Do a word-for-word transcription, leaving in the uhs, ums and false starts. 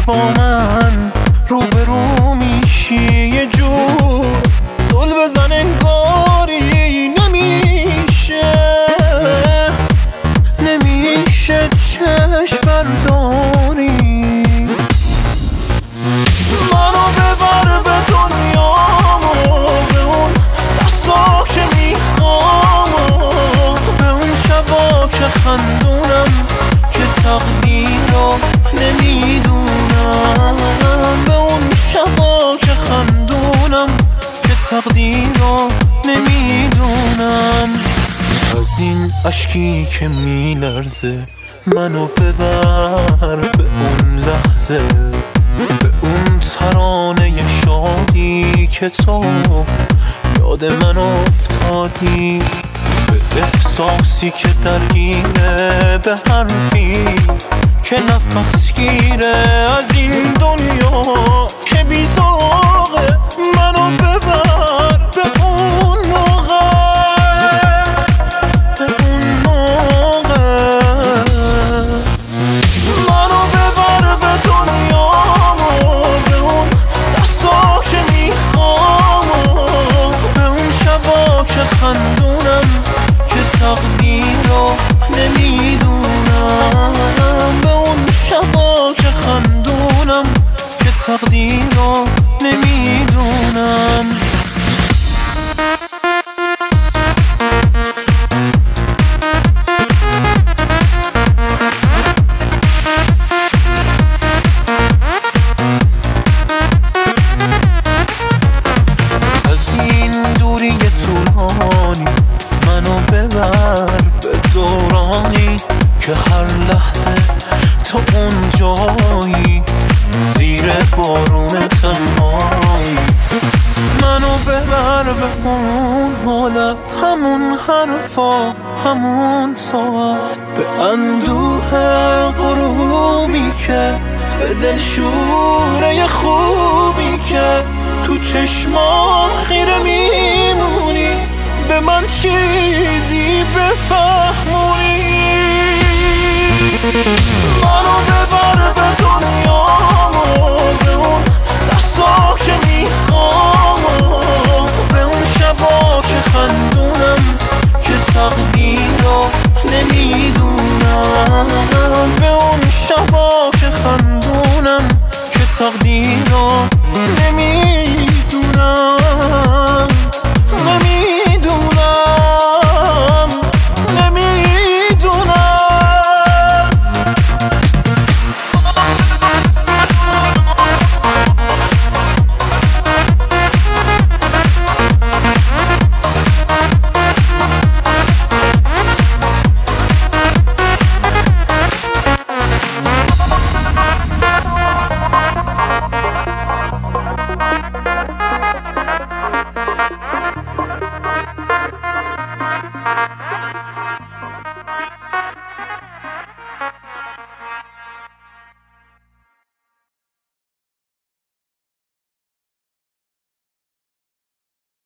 با من روبرو میشی یه جور زل بزن انگاری نمیشه نمیشه چشم برداری منو ببر به دنیامو به اون دستا که میخوام به اون شبا که خندونم که تقدیر رو نمیدونم به اون شبا که خندونم که تقدیر رو نمیدونم از این اشکی که میلرزه منو ببر به اون لحظه به اون ترانه شادی که تو یاد من افتادی به احساسی که درگیره به حرفی که نفس گیره از این دنیا که بیزاقه منو ببر به اون موقع به اون موقع منو ببر به دنیامو به اون دستا که میخوام به اون شبا که خندونم که تقدیر رو نمیدونم به اون شبا که خندونم که تقدیر رو نمیدونم از این دوری طولانی منو ببر به دورانی که هر لحظه تو اون جایی زیر بارون تنهایی منو ببر به اون حالت همون حرفا همون ساعت به اندوه غروبی که به دل شوره خوبی که تو چشمان خیره میمونی به من چیزی بفهمونی منو ببر به دنیامو به اون دستا که میخوام به اون شبا که خندونم که تقدیر رو نمیدونم به اون شبا